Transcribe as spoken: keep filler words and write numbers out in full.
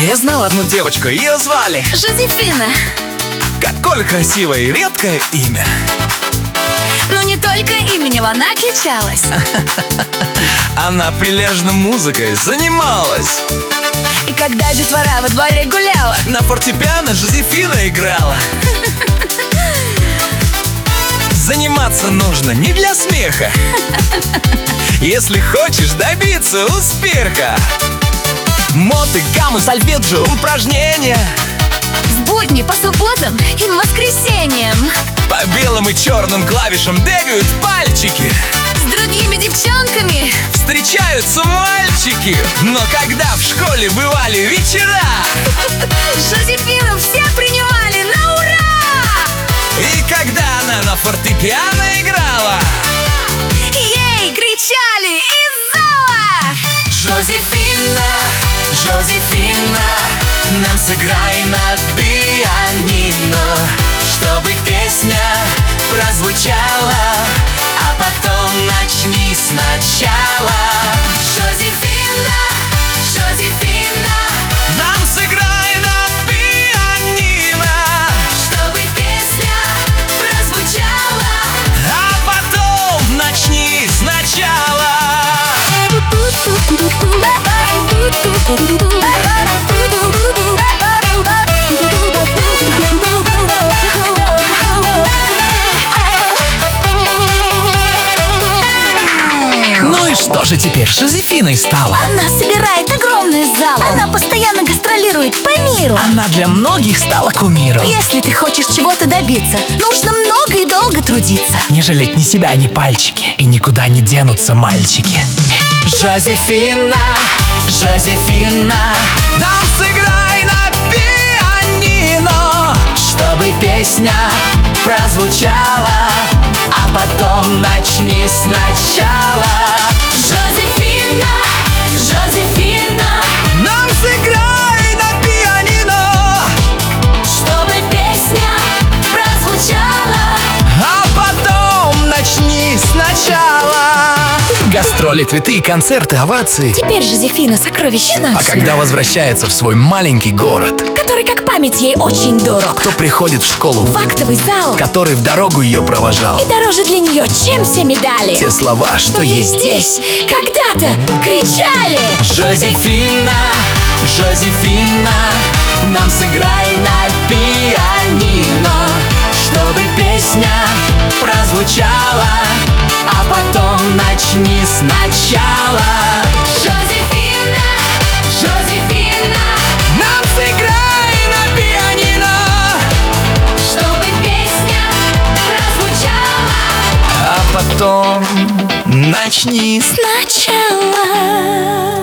Я знал одну девочку, ее звали Жозефина. Какое красивое и редкое имя. Но не только именем она отличалась. Она прилежно музыкой занималась. И когда детвора во дворе гуляла, на фортепиано Жозефина играла. Заниматься нужно не для смеха, если хочешь добиться успеха. Моты, гаммы, сольфеджио, упражнения в будни, по субботам и воскресеньям. По белым и черным клавишам бегают пальчики. С другими девчонками встречаются мальчики. Но когда в школе бывали вечера, Жозефину все принимали на ура! И когда она на фортепиано играла, ей кричали из зала: Жозефина, Жозефина, нам сыграй на пианино, чтобы песня прозвучала, а потом начни сначала. Жозефина, Жозефина, нам сыграй на пианино, чтобы песня прозвучала, а потом начни сначала. Ну и что же теперь Жозефиной стала? Она собирает огромный зал. Она постоянно гастролирует по миру. Она для многих стала кумиром. Если ты хочешь чего-то добиться, нужно много и долго трудиться. Не жалеть ни себя, ни пальчики, и никуда не денутся мальчики. Жозефина, Жозефина, нам сыграй на пианино, чтобы песня прозвучала, а потом начни сначала. Жозефина, Жозефина, нам сыграй на пианино, чтобы песня прозвучала, а потом начни сначала. Гастроли, цветы и концерты, овации. Теперь Жозефина сокровище нации, А когда возвращается в свой маленький город, который как память ей очень дорог, кто приходит в школу, в актовый зал, который в дорогу ее провожал, и дороже для нее, чем все медали, те слова, что есть здесь когда-то кричали: Жозефина, Жозефина, нам сыграй на пианино, чтобы песня прозвучала, а потом начни сначала. Жозефина, Жозефина, нам сыграй на пианино, чтобы песня прозвучала, а потом начни сначала.